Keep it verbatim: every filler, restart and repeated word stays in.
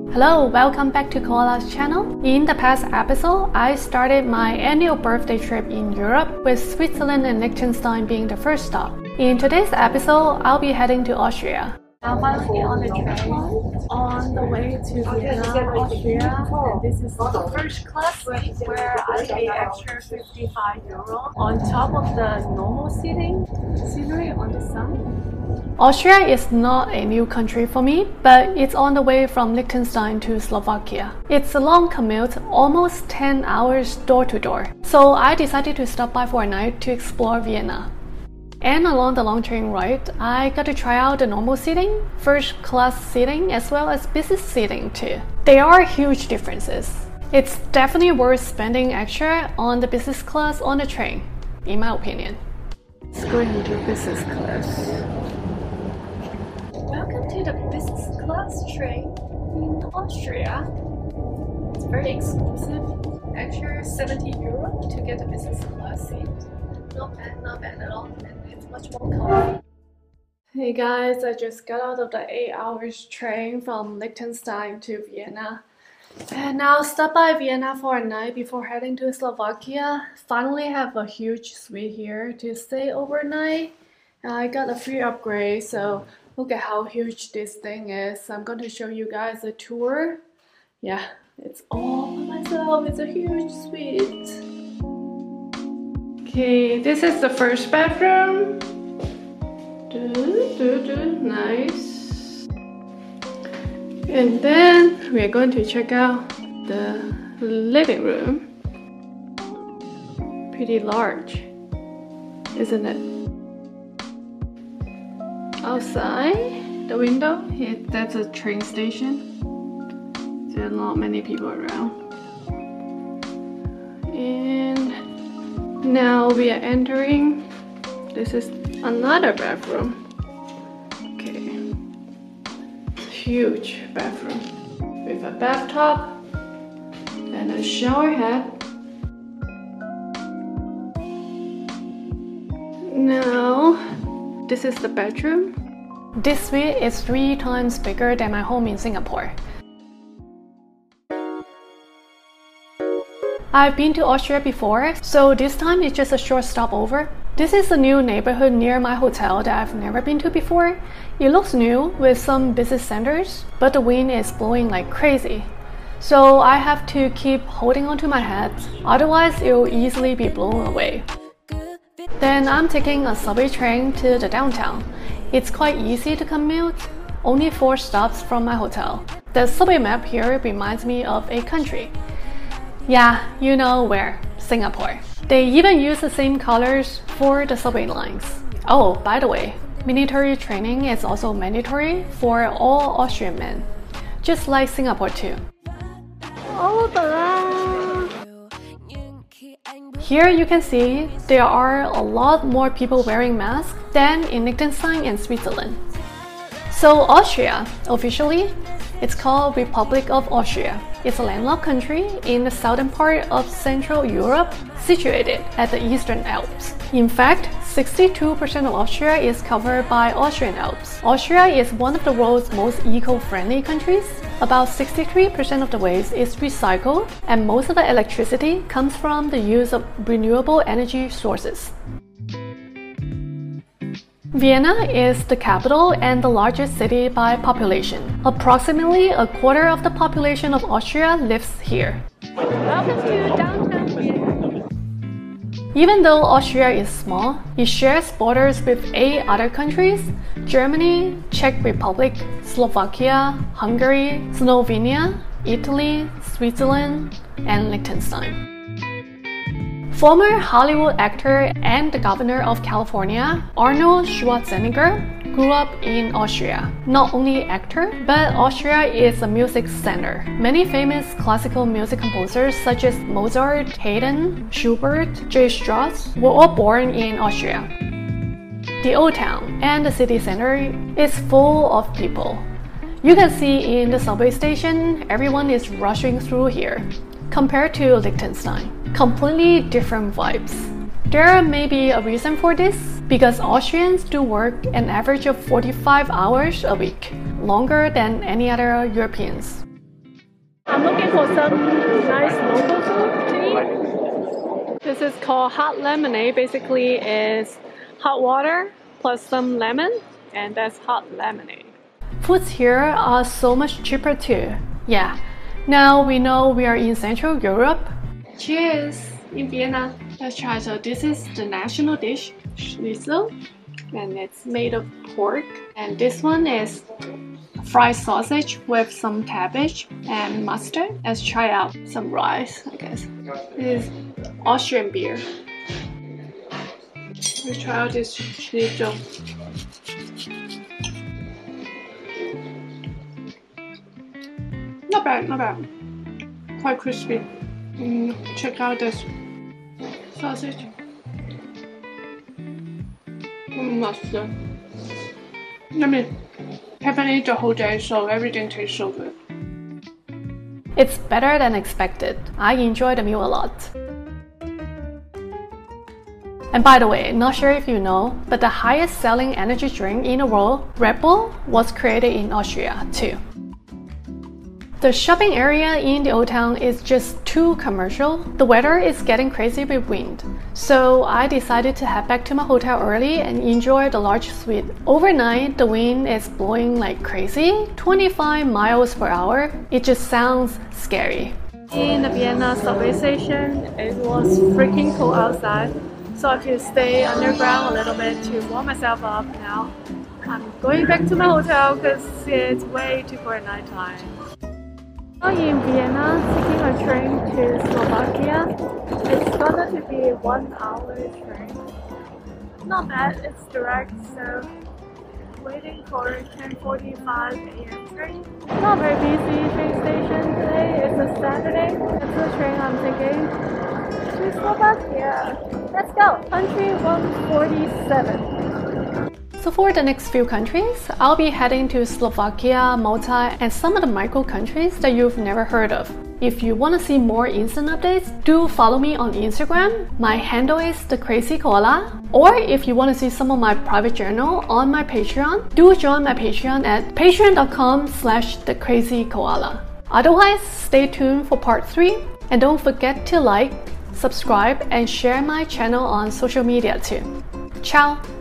Hello, welcome back to Koala's channel. In the past episode, I started my annual birthday trip in Europe, with Switzerland and Liechtenstein being the first stop. In today's episode, I'll be heading to Austria. I'm finally on the train on the way to Vienna, Austria, and this is the first class seat where I pay extra fifty-five euro on top of the normal seating scenery on the side. Austria is not a new country for me, but it's on the way from Liechtenstein to Slovakia. It's a long commute, almost ten hours door to door. So I decided to stop by for a night to explore Vienna. And along the long train ride, I got to try out the normal seating, first class seating, as well as business seating too. There are huge differences. It's definitely worth spending extra on the business class on the train, in my opinion. Let's go into business class. Welcome to the business class train in Austria. It's very exclusive. Extra seventy euro to get a business class seat. Not bad, not bad at all, and it's much more comfy. Hey guys, I just got out of the eight hours train from Liechtenstein to Vienna. And now stop by Vienna for a night before heading to Slovakia. Finally have a huge suite here to stay overnight. I got a free upgrade, so look at how huge this thing is. I'm going to show you guys a tour. Yeah, it's all by myself. It's a huge suite. Okay, this is the first bathroom. Do, do, do, nice. And then we're going to check out the living room. Pretty large, isn't it? Outside the window, it, that's a train station. There are not many people around. And now we are entering. This is another bathroom. Okay, huge bathroom with a bathtub and a shower head. Now, this is the bedroom. This suite is three times bigger than my home in Singapore. I've been to Austria before, so this time it's just a short stopover. This is a new neighborhood near my hotel that I've never been to before. It looks new with some business centers, but the wind is blowing like crazy. So I have to keep holding onto my hat, otherwise it will easily be blown away. Then I'm taking a subway train to the downtown. It's quite easy to commute, only four stops from my hotel. The subway map here reminds me of a country. Yeah, you know where, Singapore. They even use the same colors for the subway lines. Oh, by the way, military training is also mandatory for all Austrian men, just like Singapore too. Oh, ta-da! Here you can see there are a lot more people wearing masks than in Liechtenstein and Switzerland. So Austria, officially, it's called Republic of Austria. It's a landlocked country in the southern part of Central Europe, situated at the Eastern Alps. In fact, sixty-two percent of Austria is covered by Austrian Alps. Austria is one of the world's most eco-friendly countries. About sixty-three percent of the waste is recycled, and most of the electricity comes from the use of renewable energy sources. Vienna is the capital and the largest city by population. Approximately a quarter of the population of Austria lives here. Welcome to downtown Vienna. Even though Austria is small, it shares borders with eight other countries: Germany, Czech Republic, Slovakia, Hungary, Slovenia, Italy, Switzerland, and Liechtenstein. Former Hollywood actor and the governor of California, Arnold Schwarzenegger, grew up in Austria. Not only actor, but Austria is a music center. Many famous classical music composers such as Mozart, Haydn, Schubert, J. Strauss were all born in Austria. The old town and the city center is full of people. You can see in the subway station, everyone is rushing through here. Compared to Liechtenstein, completely different vibes. There may be a reason for this, because Austrians do work an average of forty-five hours a week, longer than any other Europeans. I'm looking for some nice local food to eat. This is called hot lemonade. Basically, it's hot water plus some lemon, and that's hot lemonade. Foods here are so much cheaper too. Yeah. Now we know we are in Central Europe. Cheers! In Vienna. Let's try. So this is the national dish, schnitzel, and it's made of pork. And this one is fried sausage with some cabbage and mustard. Let's try out some rice, I guess. This is Austrian beer. Let's try out this schnitzel. Not bad, not bad. Quite crispy. Mm, check out this sausage. Mm, mustard. I mean, haven't eaten the whole day, so everything tastes so good. It's better than expected. I enjoy the meal a lot. And by the way, not sure if you know, but the highest selling energy drink in the world, Red Bull, was created in Austria too. The shopping area in the old town is just too commercial. The weather is getting crazy with wind. So I decided to head back to my hotel early and enjoy the large suite. Overnight, the wind is blowing like crazy, twenty-five miles per hour. It just sounds scary. In the Vienna subway station, it was freaking cold outside. So I had to stay underground a little bit to warm myself up now. I'm going back to my hotel because it's way too cold at night time. Now in Vienna, taking a train to Slovakia. It's gonna to be a one hour train. Not bad, it's direct, so waiting for ten forty-five a m train. Not very busy train station today, it's a Saturday. That's the train I'm taking to Slovakia. Let's go! Country one forty-seven. So for the next few countries, I'll be heading to Slovakia, Malta, and some of the micro countries that you've never heard of. If you want to see more instant updates, do follow me on Instagram. My handle is The Crazy Koala. Or if you want to see some of my private journal on my Patreon, do join my Patreon at patreon.com slash The Crazy Koala. Otherwise, stay tuned for part three, and don't forget to like, subscribe, and share my channel on social media too. Ciao!